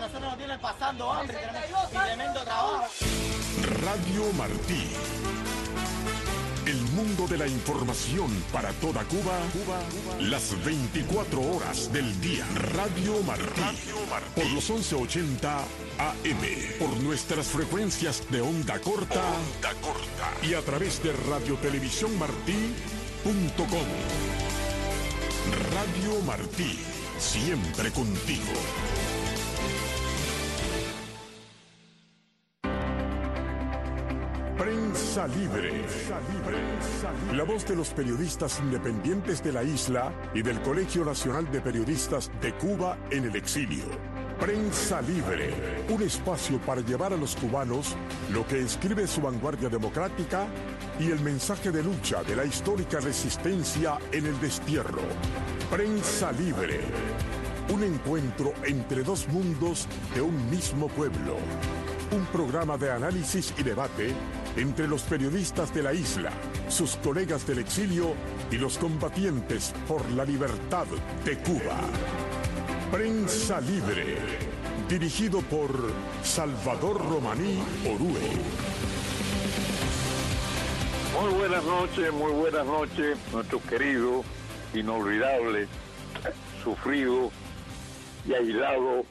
nosotros nos tienen pasando hambre y tremendo trabajo. Radio Martí. El mundo de la información para toda Cuba, las 24 horas del día. Radio Martí. Por los 1180 AM. Por nuestras frecuencias de onda corta. Y a través de radiotelevisiónmartí.com. Radio Martí. Siempre contigo. Prensa Libre. La voz de los periodistas independientes de la isla y del Colegio Nacional de Periodistas de Cuba en el exilio. Prensa Libre, un espacio para llevar a los cubanos lo que escribe su vanguardia democrática y el mensaje de lucha de la histórica resistencia en el destierro. Prensa Libre, un encuentro entre dos mundos de un mismo pueblo. Un programa de análisis y debate entre los periodistas de la isla, sus colegas del exilio y los combatientes por la libertad de Cuba. Prensa Libre, dirigido por Salvador Romaní Orue. Muy buenas noches, nuestro querido, inolvidable, sufrido y aislado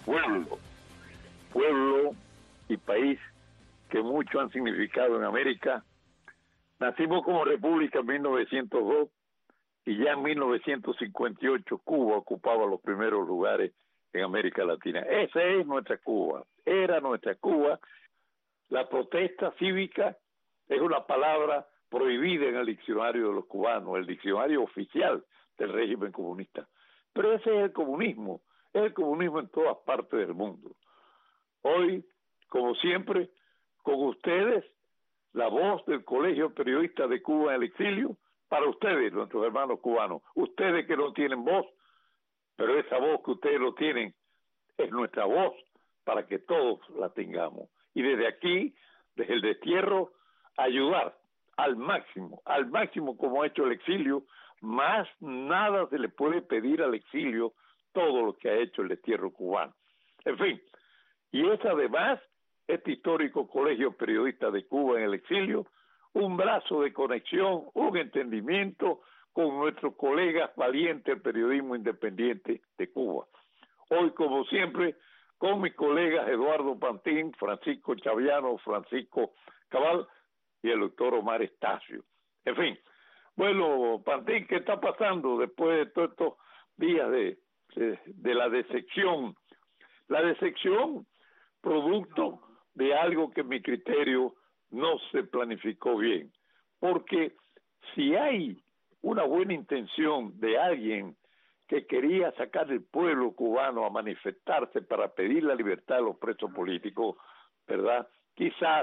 pueblo y país que mucho han significado en América. Nacimos como república en 1902 y ya en 1958 Cuba ocupaba los primeros lugares en América Latina. Esa es nuestra Cuba, era nuestra Cuba. La protesta cívica es una palabra prohibida en el diccionario de los cubanos, el diccionario oficial del régimen comunista. Pero ese es el comunismo en todas partes del mundo. Hoy, como siempre, con ustedes, la voz del Colegio Periodista de Cuba en el exilio, para ustedes, nuestros hermanos cubanos, ustedes que no tienen voz, pero esa voz que ustedes lo tienen es nuestra voz para que todos la tengamos. Y desde aquí, desde el destierro, ayudar al máximo como ha hecho el exilio, más nada se le puede pedir al exilio todo lo que ha hecho el destierro cubano. En fin, y es además este histórico Colegio Periodista de Cuba en el exilio, un brazo de conexión, un entendimiento con nuestros colegas valientes del periodismo independiente de Cuba. Hoy, como siempre, con mis colegas Eduardo Pantín, Francisco Chaviano, Francisco Cabal y el doctor Omar Estacio. En fin, bueno, Pantín, ¿qué está pasando después de todos estos días de la decepción? La decepción producto de algo que en mi criterio no se planificó bien, porque si hay una buena intención de alguien que quería sacar al pueblo cubano a manifestarse para pedir la libertad de los presos políticos, ¿verdad? Quizás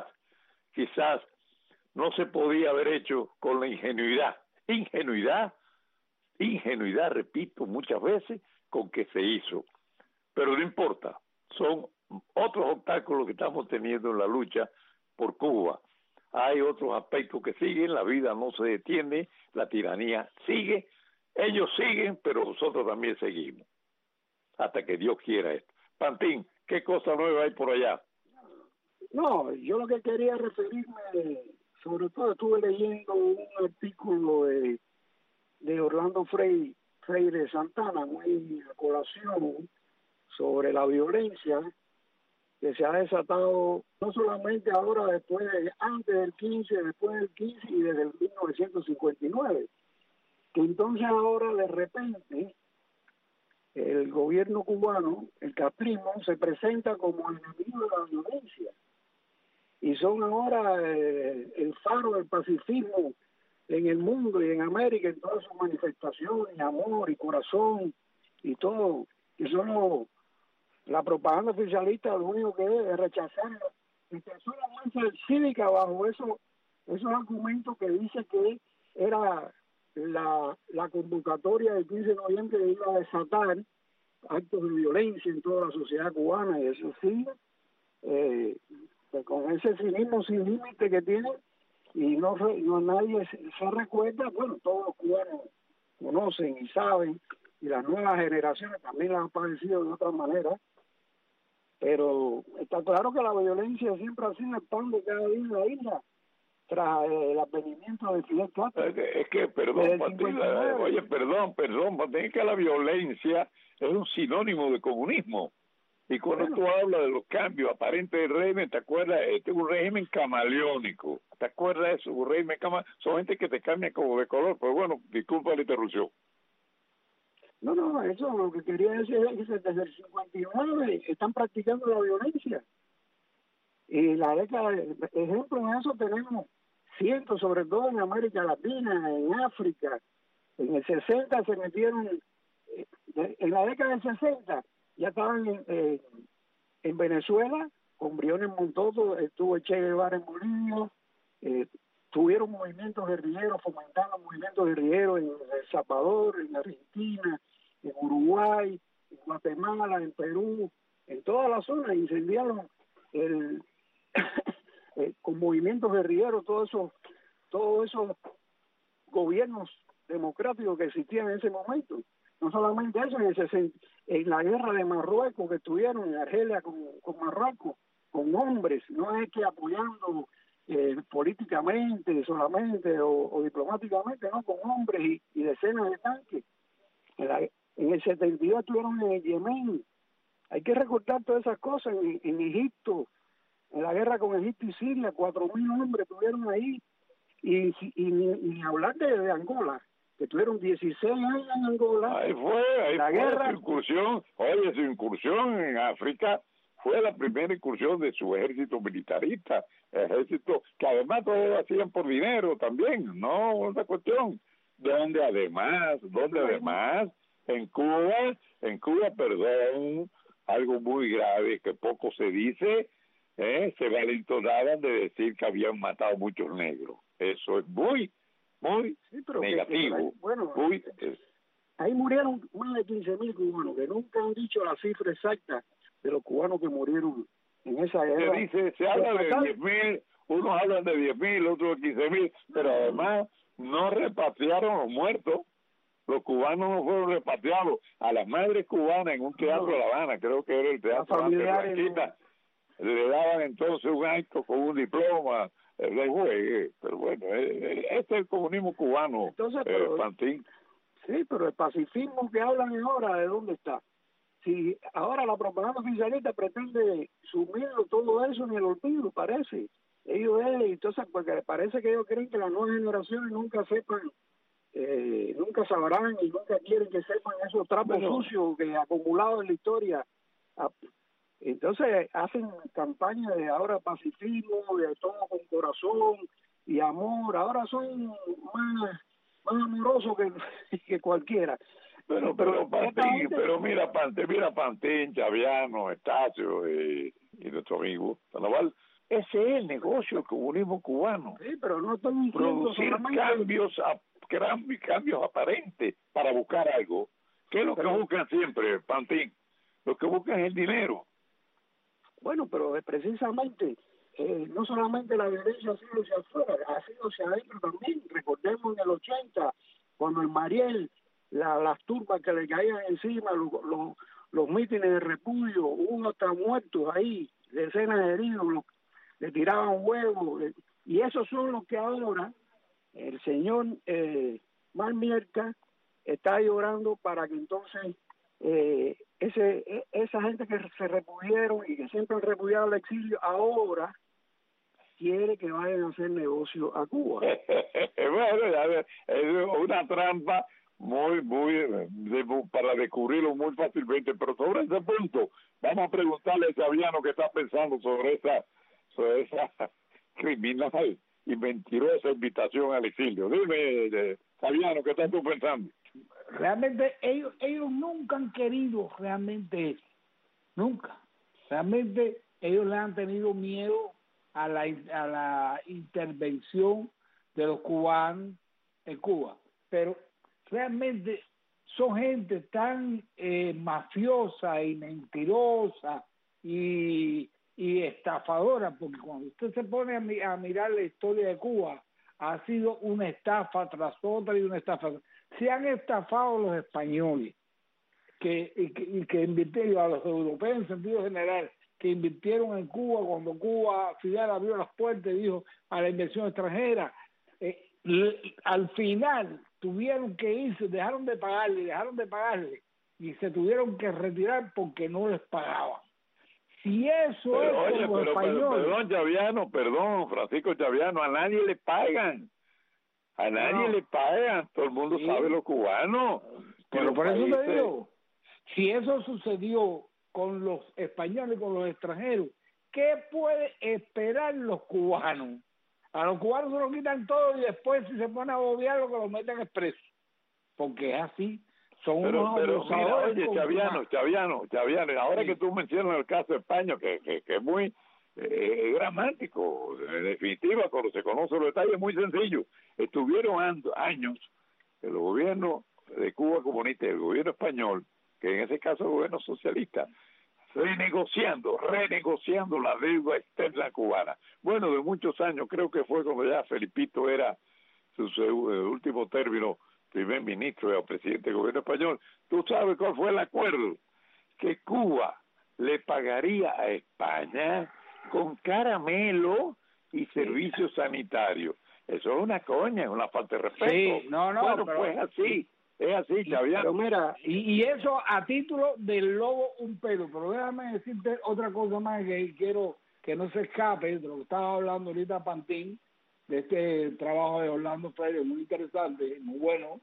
no se podía haber hecho con la ingenuidad, repito muchas veces, con que se hizo. Pero no importa, son otros obstáculos que estamos teniendo en la lucha por Cuba. Hay otros aspectos que siguen, la vida no se detiene, la tiranía sigue, ellos siguen, pero nosotros también seguimos, hasta que Dios quiera esto. Pantín, ¿qué cosa nueva hay por allá? No, yo lo que quería referirme, sobre todo estuve leyendo un artículo de Orlando Freire Santana, muy a colación, sobre la violencia que se ha desatado no solamente ahora antes del 15, después del 15 y desde el 1959, que entonces ahora de repente el gobierno cubano, el catrismo, se presenta como enemigo de la violencia y son ahora el faro del pacifismo en el mundo y en América, en todas sus manifestaciones, amor y corazón y todo, y solo la propaganda oficialista lo único que es rechazar la marcha cívica bajo esos argumentos que dice que era la convocatoria del 15 de noviembre que iba a desatar actos de violencia en toda la sociedad cubana, y eso sí, pues con ese cinismo sin límite que tiene, y no nadie se recuerda. Bueno, todos los cubanos conocen y saben, y las nuevas generaciones también las han padecido de otra manera, pero está claro que la violencia siempre ha sido el pan de cada día en la isla tras el advenimiento de Fidel Castro. Es que perdón, Partida, oye, perdón, es que la violencia es un sinónimo de comunismo. Y cuando tú hablas de los cambios aparentes del régimen, ¿te acuerdas? Este es un régimen camaleónico. ¿Te acuerdas de eso? Un régimen camaleónico. Son gente que te cambia como de color. Pero bueno, disculpa la interrupción. No, eso lo que quería decir es que desde el 59 están practicando la violencia. Y la década, ejemplo en eso tenemos cientos, sobre todo en América Latina, en África. En el 60 se metieron, en la década del 60 ya estaban en Venezuela, con Briones Montoto, estuvo Che Guevara en Bolivia, tuvieron movimientos guerrilleros, fomentando movimientos guerrilleros en El Salvador, en Argentina, en Uruguay, en Guatemala, en Perú, en toda la zona, incendiaron con movimientos guerrilleros todos esos gobiernos democráticos que existían en ese momento. No solamente eso, en la guerra de Marruecos que estuvieron en Argelia con Marruecos, con hombres, no es que apoyando políticamente solamente o diplomáticamente, no, con hombres y decenas de tanques. En el 72 estuvieron en el Yemen. Hay que recordar todas esas cosas. En Egipto, en la guerra con Egipto y Siria, 4.000 hombres estuvieron ahí. Y ni hablar de Angola, que tuvieron 16 años en Angola. Ahí fue guerra. Su incursión en África fue la primera incursión de su ejército militarista, ejército que además todos lo hacían por dinero también, no otra cuestión, donde además en Cuba, perdón, algo muy grave que poco se dice, se valentonaban de decir que habían matado muchos negros. Eso es muy negativo. Ahí murieron más de 15.000 cubanos, que nunca han dicho la cifra exacta de los cubanos que murieron en esa guerra. Se habla de 10.000, unos hablan de 10.000, otros de 15.000, pero además no repatriaron los muertos. Los cubanos no fueron repatriados. A las madres cubanas en un teatro de La Habana, creo que era el Teatro Ante Blanquita, le daban entonces un acto con un diploma de juegue. Pero bueno, este es el comunismo cubano. Entonces, Pantín. Sí, pero el pacifismo que hablan ahora, ¿de dónde está? Si ahora la propaganda oficialista pretende sumirlo todo eso en el olvido, parece. Entonces, porque parece que ellos creen que las nuevas generaciones nunca sepan, nunca sabrán y nunca quieren que sepan esos trapos sucios que acumulados en la historia. Entonces hacen campaña de ahora pacifismo, de todo con corazón y amor. Ahora son más amorosos que cualquiera. Pero mira Pantín, Chaviano, Estacio y nuestro amigo Sandoval, ese es el negocio del comunismo cubano. Sí, pero no estoy diciendo producir cambios aparentes para buscar algo. ¿Qué es lo que buscan siempre, Pantín? Lo que buscan es el dinero. Bueno, pero precisamente no solamente la violencia ha sido hacia afuera, ha sido hacia adentro también. Recordemos en el 80, cuando el Mariel, las turbas que le caían encima, los mítines de repudio, hubo hasta muertos ahí, decenas de heridos, le tiraban huevos, y esos son los que ahora el señor Malmierca está llorando para que entonces esa gente que se repudiaron y que siempre han repudiado al exilio, ahora quiere que vayan a hacer negocio a Cuba. Bueno, es una trampa muy para descubrirlo muy fácilmente, pero sobre ese punto vamos a preguntarle a Chaviano qué está pensando sobre esa criminal y mentirosa invitación al exilio. Dime, Chaviano, ¿qué estás tú pensando? Realmente ellos nunca han querido realmente eso, nunca. Realmente ellos le han tenido miedo a la intervención de los cubanos en Cuba, pero realmente son gente tan mafiosa y mentirosa y estafadora, porque cuando usted se pone a mirar la historia de Cuba, ha sido una estafa tras otra y una estafa. Se han estafado los españoles, que invirtieron a los europeos en sentido general, que invirtieron en Cuba cuando Fidel abrió las puertas y dijo a la inversión extranjera. Al final tuvieron que irse, dejaron de pagarle y se tuvieron que retirar porque no les pagaban. Si eso pero, es como español. Perdón, Francisco Chaviano, a nadie le pagan. A nadie le pagan. Todo el mundo sabe lo cubano. Pero por eso te digo, si eso sucedió con los españoles y con los extranjeros, ¿qué puede esperar los cubanos? A los cubanos se lo quitan todo y después si se ponen a bobear lo que los meten expreso. Porque es así. Son unos mira, oye, Chaviano, ahora sí. Que tú mencionas el caso de España, que es muy dramático, en definitiva, cuando se conocen los detalles, es muy sencillo. Estuvieron años el gobierno de Cuba comunista y el gobierno español, que en ese caso el gobierno socialista, renegociando la deuda externa cubana. Bueno, de muchos años, creo que fue cuando ya Felipito era su último término, primer ministro o presidente del gobierno español. ¿Tú sabes cuál fue el acuerdo? Que Cuba le pagaría a España con caramelo y servicios sanitarios. Eso es una coña, es una falta de respeto. Sí, bueno, pero, pues es así, Chaviano. Pero mira, y eso a título del lobo un pelo, pero déjame decirte otra cosa más que quiero que no se escape de lo que estaba hablando ahorita Pantín, de este trabajo de Orlando Freire, muy interesante, muy bueno,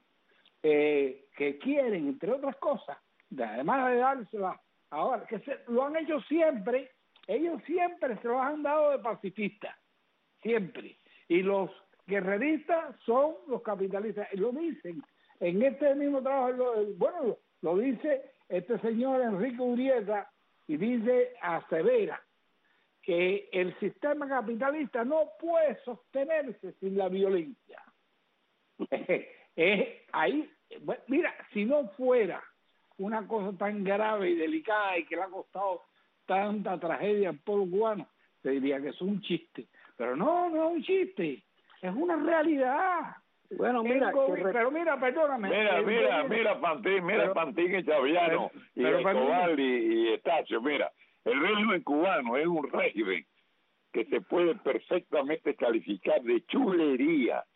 que quieren, entre otras cosas, además de dársela ahora, lo han hecho siempre, ellos siempre se los han dado de pacifistas, siempre, y los guerreristas son los capitalistas, y lo dicen, en este mismo trabajo, lo dice este señor Enrique Urieta, y asevera que el sistema capitalista no puede sostenerse sin la violencia. Ahí, mira, si no fuera una cosa tan grave y delicada y que le ha costado tanta tragedia al pueblo cubano, te diría que es un chiste. Pero no es un chiste, es una realidad. Bueno, pero mira, perdóname. Mira, Pantín y Chaviano, y Escobar y Estacio, mira. El régimen cubano es un régimen que se puede perfectamente calificar de chulería,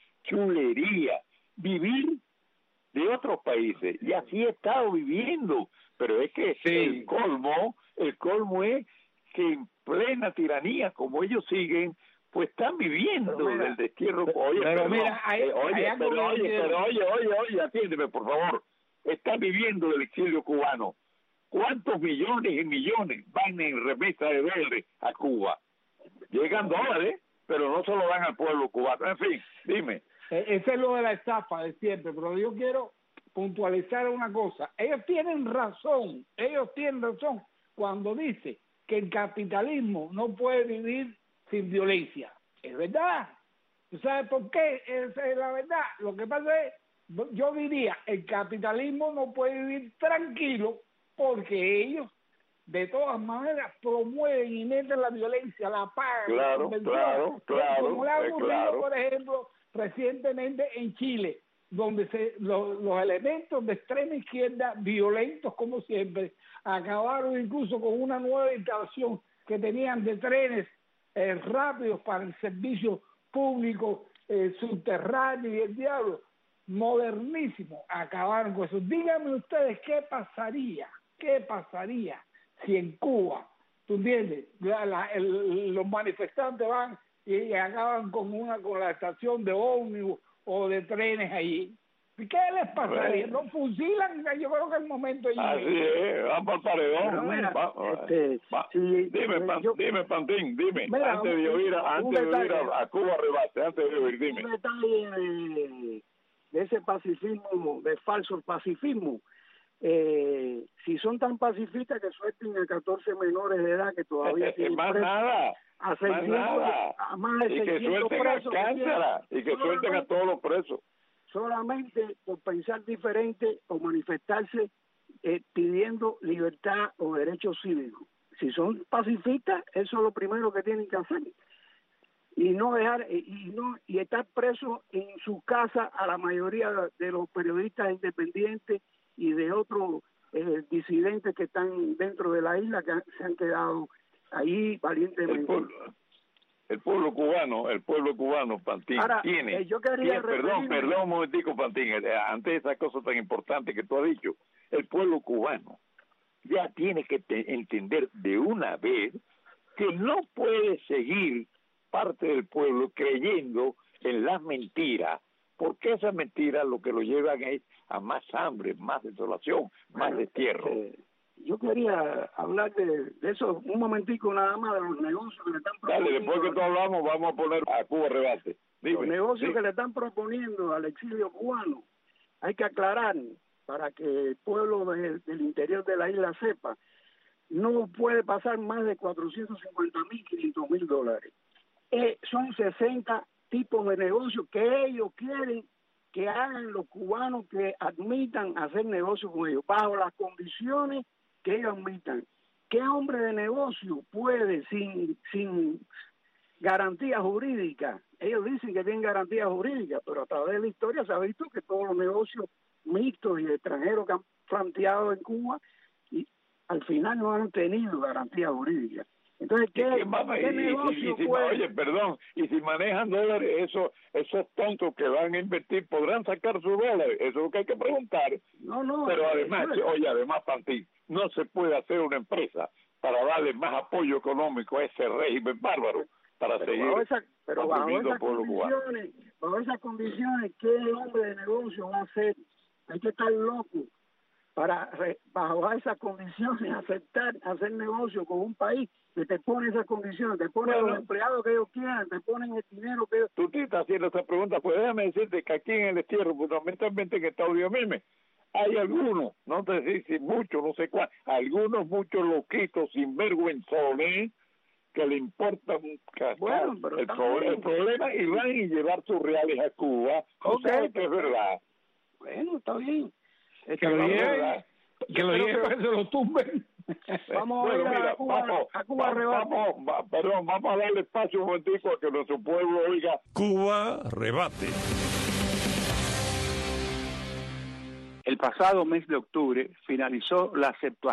vivir de otros países, y así he estado viviendo, pero es que el colmo es que en plena tiranía, como ellos siguen, pues están viviendo del destierro. Oye, atiéndeme, por favor, están viviendo del exilio cubano. ¿Cuántos millones y millones van en remesa de dólares a Cuba? Llegan dólares, pero no se lo dan al pueblo cubano. En fin, dime. Ese es lo de la estafa de siempre, pero yo quiero puntualizar una cosa. Ellos tienen razón cuando dice que el capitalismo no puede vivir sin violencia. Es verdad. ¿Tú sabes por qué? Esa es la verdad. Lo que pasa es, yo diría, el capitalismo no puede vivir tranquilo porque ellos de todas maneras promueven y meten la violencia, la pagan. Claro. Como le ha ocurrido, por ejemplo, recientemente en Chile, donde los elementos de extrema izquierda, violentos como siempre, acabaron incluso con una nueva instalación que tenían de trenes rápidos para el servicio público subterráneo y el diablo, modernísimo, acabaron con eso. Díganme ustedes qué pasaría si en Cuba, ¿tú entiendes? Los manifestantes van y acaban con la estación de ómnibus o de trenes allí. ¿Qué les pasaría? ¿No fusilan? Yo creo que el momento allí. Así es, van por paredón. Dime, Pantín, dime. Mira, antes de oír a Cuba Rebate, antes de oír, dime. Un detalle de ese pacifismo, de falso pacifismo. Si son tan pacifistas que suelten a 14 menores de edad que todavía tienen más nada. A 600, a más de 600 presos. Y que suelten a todos los presos. Solamente por pensar diferente o manifestarse pidiendo libertad o derechos cívicos. Si son pacifistas, eso es lo primero que tienen que hacer. Y no dejar y estar presos en su casa a la mayoría de los periodistas independientes y de otros disidentes que están dentro de la isla, que se han quedado ahí valientemente. El pueblo cubano, Pantín, Ahora, tiene... yo quería perdón un momentico, Pantín, ante esa cosa tan importante que tú has dicho, el pueblo cubano ya tiene que entender de una vez que no puede seguir parte del pueblo creyendo en las mentiras, porque esas mentiras lo que lo llevan es a más hambre, más desolación, más destierro. Yo quería hablar de eso un momentico nada más, de los negocios que le están proponiendo. Dale, después que todos hablamos, vamos a poner a Cuba Rebate. Los negocios que le están proponiendo al exilio cubano, hay que aclarar para que el pueblo del interior de la isla sepa, no puede pasar más de 450,000, 500,000 dólares. Son 60 tipos de negocios que ellos quieren que hagan los cubanos que admitan hacer negocios con ellos, bajo las condiciones que ellos admitan. ¿Qué hombre de negocio puede sin garantía jurídica? Ellos dicen que tienen garantía jurídica, pero a través de la historia se ha visto que todos los negocios mixtos y extranjeros que han planteado en Cuba y al final no han tenido garantía jurídica. Entonces, ¿qué negocio puede? Oye, perdón, y si manejan dólares, esos tontos que van a invertir, ¿podrán sacar sus dólares? Eso es lo que hay que preguntar. No. Pero además, Pantín, no se puede hacer una empresa para darle más apoyo económico a ese régimen bárbaro para seguir bajo esas condiciones, ¿qué hombre de negocio va a hacer? Hay que estar loco para bajo esas condiciones aceptar hacer negocio con un país que te pone esas condiciones, te pone los empleados que ellos quieran, te ponen el dinero que ellos... Tú te estás haciendo esa pregunta, pues déjame decirte que aquí en el destierro, fundamentalmente en Estados Unidos mismo, hay algunos, no te sé si muchos, no sé cuál, muchos loquitos sinvergüenzones que le importan el problema y van y llevar sus reales a Cuba. Okay, que es verdad. Bueno, está bien. Que lo lleven, se lo tumben. Vamos a Cuba Rebate. Vamos a darle espacio un momentico a que nuestro pueblo oiga. Cuba Rebate. El pasado mes de octubre finalizó la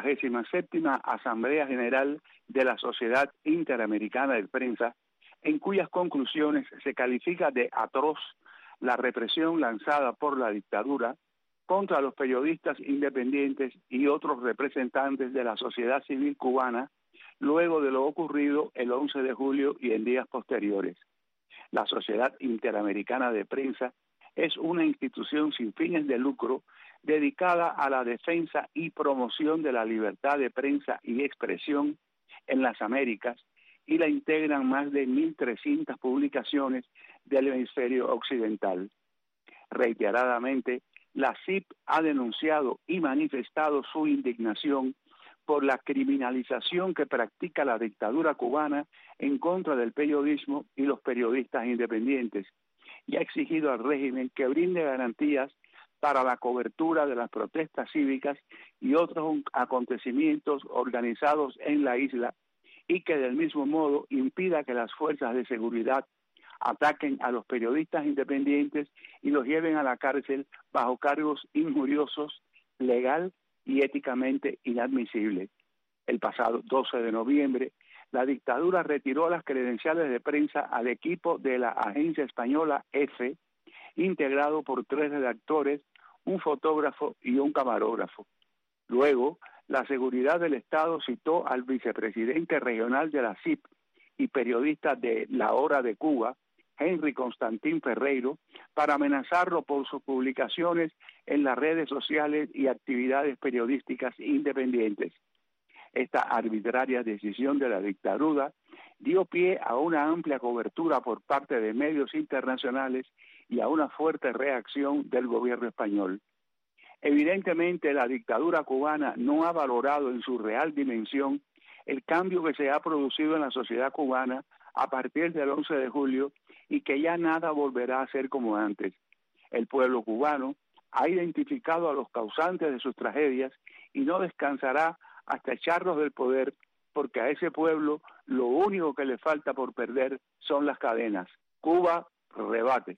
77ª Asamblea General de la Sociedad Interamericana de Prensa, en cuyas conclusiones se califica de atroz la represión lanzada por la dictadura contra los periodistas independientes y otros representantes de la sociedad civil cubana luego de lo ocurrido el 11 de julio y en días posteriores. La Sociedad Interamericana de Prensa es una institución sin fines de lucro dedicada a la defensa y promoción de la libertad de prensa y expresión en las Américas y la integran más de 1.300 publicaciones del hemisferio occidental. Reiteradamente, la CIP ha denunciado y manifestado su indignación por la criminalización que practica la dictadura cubana en contra del periodismo y los periodistas independientes, y ha exigido al régimen que brinde garantías para la cobertura de las protestas cívicas y otros acontecimientos organizados en la isla, y que del mismo modo impida que las fuerzas de seguridad ataquen a los periodistas independientes y los lleven a la cárcel bajo cargos injuriosos, legal y éticamente inadmisibles. El pasado 12 de noviembre, la dictadura retiró las credenciales de prensa al equipo de la agencia española EFE, integrado por 3 redactores, un fotógrafo y un camarógrafo. Luego, la seguridad del Estado citó al vicepresidente regional de la CIP y periodista de La Hora de Cuba, Henry Constantín Ferreiro, para amenazarlo por sus publicaciones en las redes sociales y actividades periodísticas independientes. Esta arbitraria decisión de la dictadura dio pie a una amplia cobertura por parte de medios internacionales y a una fuerte reacción del gobierno español. Evidentemente, la dictadura cubana no ha valorado en su real dimensión el cambio que se ha producido en la sociedad cubana a partir del 11 de julio y que ya nada volverá a ser como antes. El pueblo cubano ha identificado a los causantes de sus tragedias y no descansará hasta echarlos del poder, porque a ese pueblo lo único que le falta por perder son las cadenas. Cuba Rebate.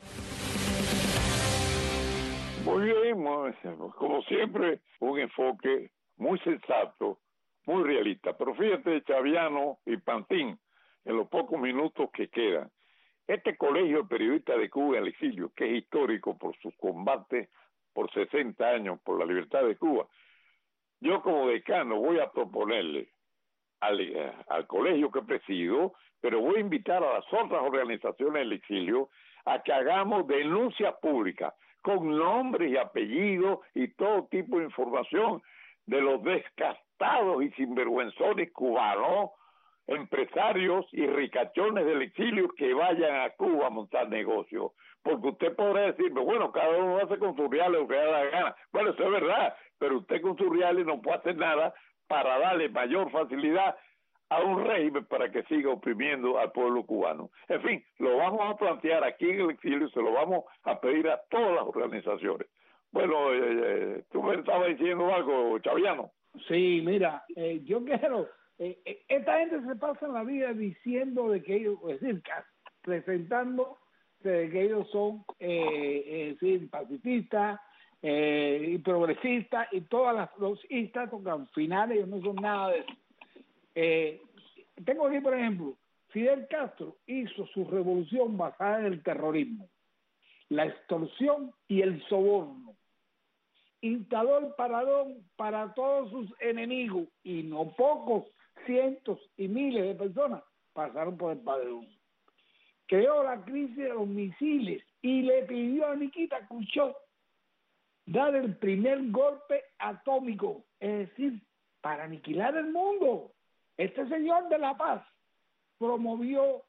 Muy bien, como siempre, un enfoque muy sensato muy realista. Pero fíjate, Chaviano y Pantín, en los pocos minutos que quedan, este colegio de periodistas de Cuba en el exilio, que es histórico por sus combates por 60 años por la libertad de Cuba, yo como decano voy a proponerle al colegio que presido, pero voy a invitar a las otras organizaciones del exilio a que hagamos denuncias públicas con nombres y apellidos y todo tipo de información de los descastados y sinvergüenzones cubanos, empresarios y ricachones del exilio que vayan a Cuba a montar negocios. Porque usted podrá decirme, bueno, cada uno hace con sus reales lo que da la gana. Bueno, eso es verdad, pero usted con sus reales no puede hacer nada para darle mayor facilidad a un régimen para que siga oprimiendo al pueblo cubano. En fin, lo vamos a plantear aquí en el exilio y se lo vamos a pedir a todas las organizaciones. Bueno, tú me estabas diciendo algo, Chaviano. Sí, mira, yo quiero... esta gente se pasa la vida diciendo de que ellos, es decir, presentando de que ellos son es decir, pacifistas y progresistas y todas los istas, porque al final ellos no son nada de eso. Tengo aquí, por ejemplo, Fidel Castro hizo su revolución basada en el terrorismo, la extorsión y el soborno. Instaló el paradón para todos sus enemigos y no pocos, cientos y miles de personas pasaron por el paredón. Creó la crisis de los misiles y le pidió a Nikita Khrushchev dar el primer golpe atómico, es decir, para aniquilar el mundo. Este señor de la paz promovió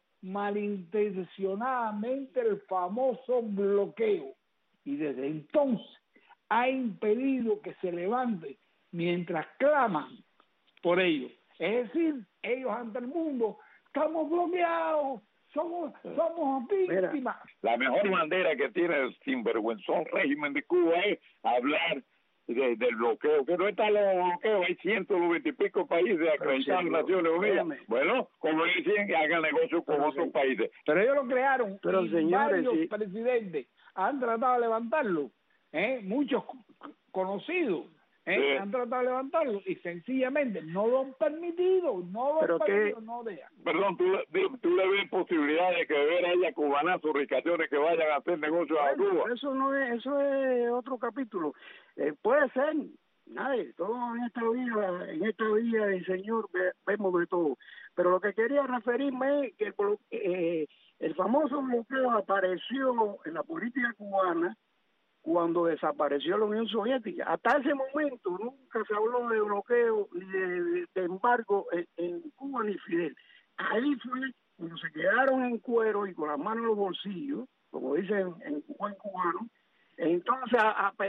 malintencionadamente el famoso bloqueo y desde entonces ha impedido que se levante mientras claman por ello. Es decir, ellos ante el mundo, estamos bloqueados, somos víctimas. La mejor bandera que tiene el sinvergüenzón régimen de Cuba es hablar del bloqueo, que no está los bloqueos, hay 190 y pico países acreditados en Naciones Unidas. Bueno, como dicen, que hagan negocios con otros países. Pero ellos lo crearon, pero y señores, varios presidentes han tratado de levantarlo, muchos conocidos han tratado de levantarlo y sencillamente no lo han permitido, no dejan. Perdón, ¿tú le ves posibilidad de que de ver haya cubanazos, ricachones que vayan a hacer negocios a Cuba? Eso es otro capítulo. Puede ser, nadie, todos en esta vida del Señor vemos de todo. Pero lo que quería referirme es que el famoso bloqueo apareció en la política cubana cuando desapareció la Unión Soviética. Hasta ese momento nunca se habló de bloqueo ni de embargo en Cuba ni Fidel. Ahí fue cuando se quedaron en cuero y con las manos en los bolsillos, como dicen en buen cubano. Entonces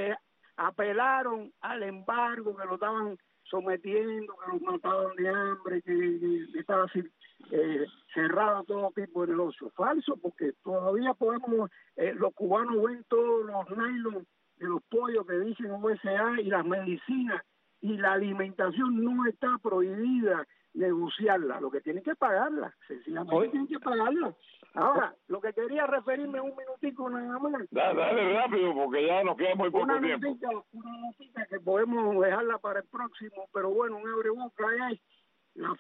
apelaron al embargo, que lo estaban sometiendo, que los mataban de hambre, que estaba así, cerrado todo tipo de negocio. Falso, porque todavía podemos, los cubanos ven todos los nylon de los pollos que dicen USA y las medicinas, y la alimentación no está prohibida negociarla, lo que tienen que pagarla, sencillamente tienen que pagarla. Ahora, lo que quería referirme un minutico nada más. Dale rápido, porque ya nos queda muy poco tiempo. Una noticia que podemos dejarla para el próximo, pero bueno, un abreboca es el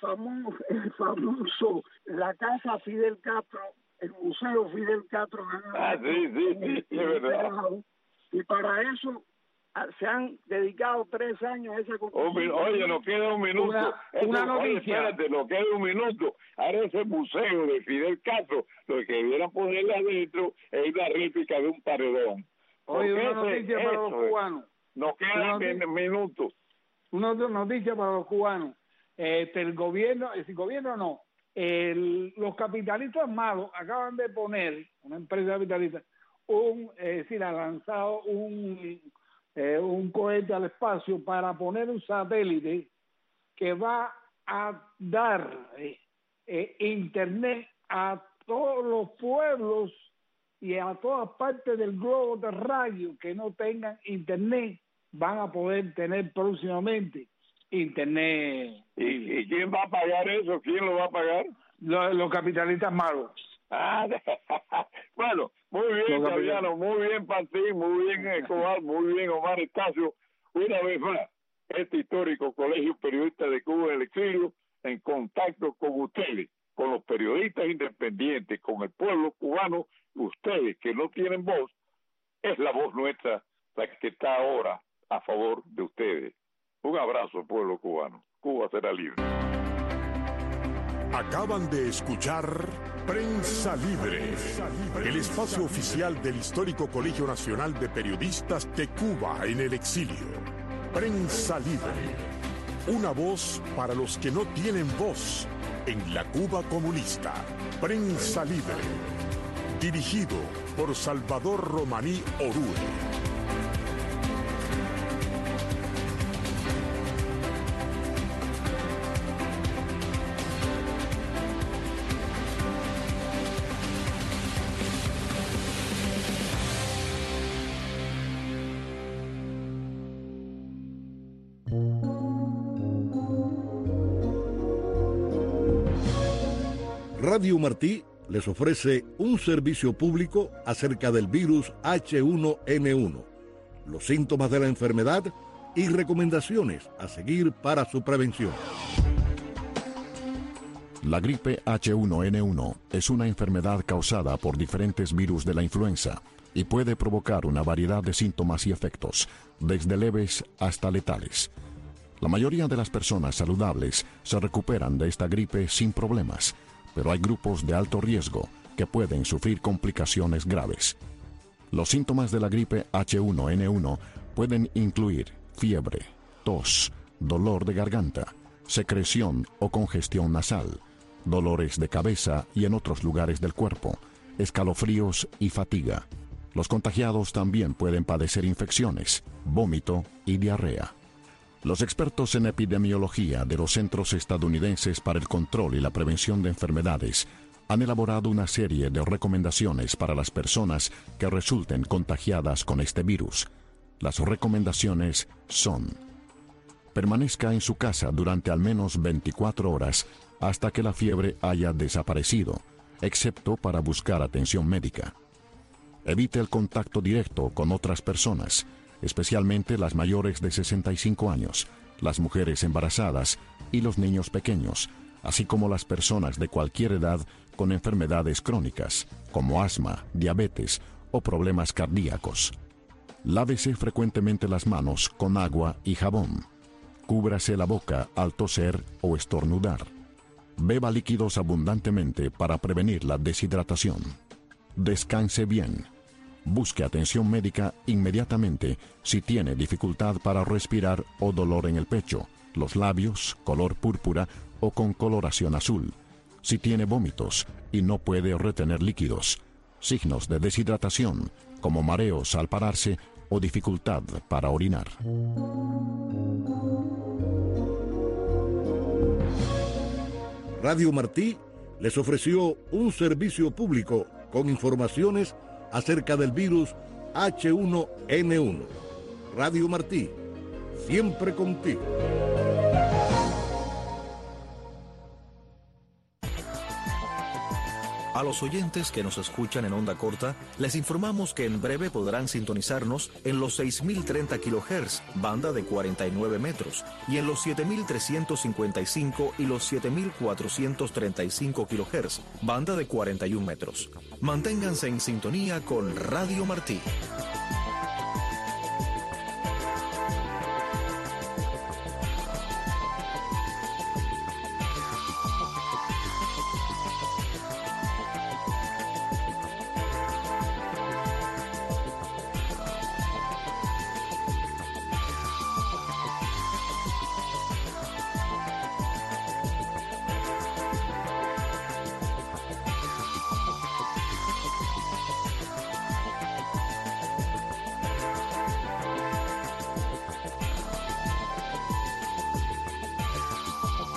famoso, la casa Fidel Castro, el museo Fidel Castro. Sí, es verdad. Y para eso se han dedicado 3 años a esa construcción. Oye, nos queda un minuto. Una noticia. Espérate, nos queda un minuto. Ahora ese museo de Fidel Castro, lo que debieran ponerle adentro es la réplica de un paredón. Oye, una noticia para los cubanos. Nos quedan minutos. Una noticia para los cubanos. El gobierno no, los capitalistas malos acaban de poner, una empresa capitalista, ha lanzado un cohete al espacio para poner un satélite que va a dar internet a todos los pueblos y a todas partes del globo terráqueo que no tengan internet, van a poder tener próximamente internet. ¿Y quién va a pagar eso? ¿Quién lo va a pagar? Los capitalistas malos. Bueno, muy bien, Fabiano, muy bien, Pantín, muy bien, Escobar, muy bien, Omar Estacio. Una vez más, este histórico Colegio Periodista de Cuba, el será libre. Acaban de escuchar Prensa Libre, el espacio oficial del histórico Colegio Nacional de Periodistas de Cuba en el exilio. Prensa Libre, una voz para los que no tienen voz en la Cuba comunista. Prensa Libre, dirigido por Salvador Romaní Orue. Radio Martí les ofrece un servicio público acerca del virus H1N1, los síntomas de la enfermedad y recomendaciones a seguir para su prevención. La gripe H1N1 es una enfermedad causada por diferentes virus de la influenza y puede provocar una variedad de síntomas y efectos, desde leves hasta letales. La mayoría de las personas saludables se recuperan de esta gripe sin problemas, pero hay grupos de alto riesgo que pueden sufrir complicaciones graves. Los síntomas de la gripe H1N1 pueden incluir fiebre, tos, dolor de garganta, secreción o congestión nasal, dolores de cabeza y en otros lugares del cuerpo, escalofríos y fatiga. Los contagiados también pueden padecer infecciones, vómito y diarrea. Los expertos en epidemiología de los Centros Estadounidenses para el Control y la Prevención de Enfermedades han elaborado una serie de recomendaciones para las personas que resulten contagiadas con este virus. Las recomendaciones son: permanezca en su casa durante al menos 24 horas hasta que la fiebre haya desaparecido, excepto para buscar atención médica. Evite el contacto directo con otras personas, especialmente las mayores de 65 años, las mujeres embarazadas y los niños pequeños, así como las personas de cualquier edad con enfermedades crónicas, como asma, diabetes o problemas cardíacos. Lávese frecuentemente las manos con agua y jabón. Cúbrase la boca al toser o estornudar. Beba líquidos abundantemente para prevenir la deshidratación. Descanse bien. Busque atención médica inmediatamente si tiene dificultad para respirar o dolor en el pecho, los labios, color púrpura o con coloración azul. Si tiene vómitos y no puede retener líquidos, signos de deshidratación como mareos al pararse o dificultad para orinar. Radio Martí les ofreció un servicio público con informaciones acerca del virus H1N1. Radio Martí, siempre contigo. A los oyentes que nos escuchan en onda corta, les informamos que en breve podrán sintonizarnos en los 6.030 kHz, banda de 49 metros, y en los 7.355 y los 7.435 kHz, banda de 41 metros. Manténganse en sintonía con Radio Martí.